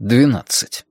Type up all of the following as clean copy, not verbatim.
12.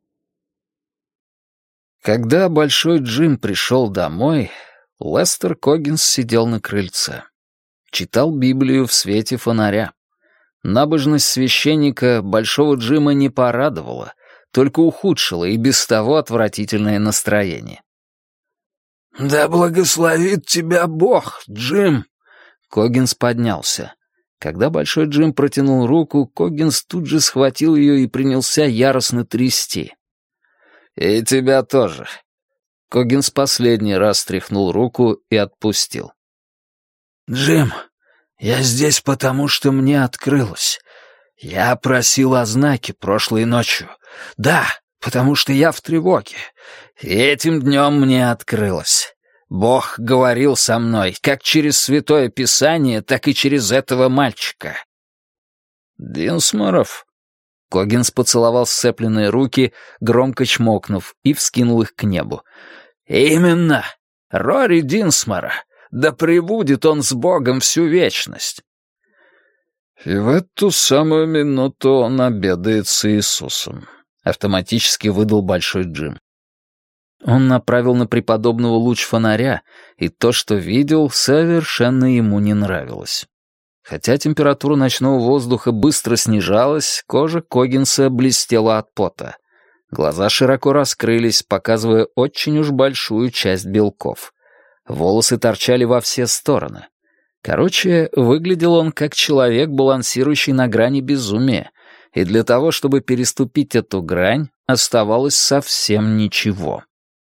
Когда Большой Джим пришел домой, Лестер Коггинс сидел на крыльце. Читал Библию в свете фонаря. Набожность священника Большого Джима не порадовала, только ухудшила и без того отвратительное настроение. «Да благословит тебя Бог, Джим!» Коггинс поднялся. Когда Большой Джим протянул руку, Коггинс тут же схватил ее и принялся яростно трясти. «И тебя тоже». Коггинс последний раз стряхнул руку и отпустил. «Джим, я здесь потому, что мне открылось. Я просил о знаке прошлой ночью. Да, потому что я в тревоге. И этим днем мне открылось. Бог говорил со мной, как через Святое Писание, так и через этого мальчика». «Динсморов?» Коггинс поцеловал сцепленные руки, громко чмокнув, и вскинул их к небу. «Именно! Рори Динсмора! Да пребудет он с Богом всю вечность!» «И в эту самую минуту он обедает с Иисусом», — автоматически выдал Большой Джим. Он направил на преподобного луч фонаря, и то, что видел, совершенно ему не нравилось. Хотя температура ночного воздуха быстро снижалась, кожа Коггинса блестела от пота. Глаза широко раскрылись, показывая очень уж большую часть белков. Волосы торчали во все стороны. Короче, выглядел он как человек, балансирующий на грани безумия, и для того, чтобы переступить эту грань, оставалось совсем ничего.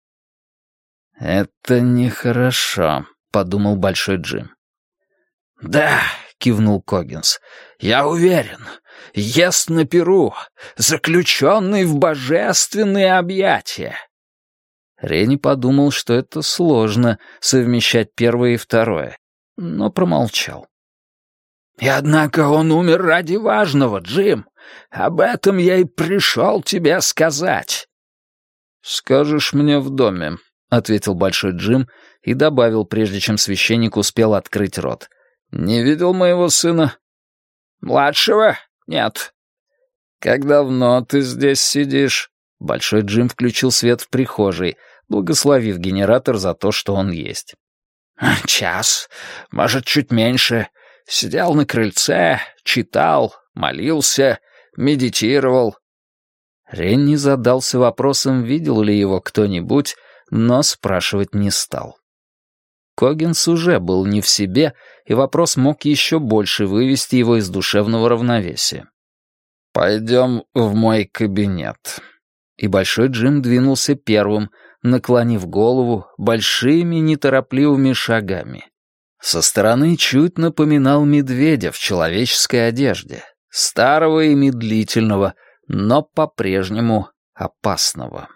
«Это нехорошо», — подумал Большой Джим. «Да», — кивнул Коггинс, — «я уверен, ест на перу, заключенный в божественные объятия». Ренни подумал, что это сложно — совмещать первое и второе, но промолчал. «И однако он умер ради важного, Джим. Об этом я и пришел тебе сказать». «Скажешь мне в доме», — ответил Большой Джим и добавил, прежде чем священник успел открыть рот. «Не видел моего сына?» «Младшего? Нет». «Как давно ты здесь сидишь?» Большой Джим включил свет в прихожей, благословив генератор за то, что он есть. «Час, может, чуть меньше. Сидел на крыльце, читал, молился, медитировал». Ренни задался вопросом, видел ли его кто-нибудь, но спрашивать не стал. Коггинс уже был не в себе, и вопрос мог еще больше вывести его из душевного равновесия. «Пойдем в мой кабинет». И Большой Джим двинулся первым, наклонив голову большими неторопливыми шагами. Со стороны чуть напоминал медведя в человеческой одежде, старого и медлительного, но по-прежнему опасного.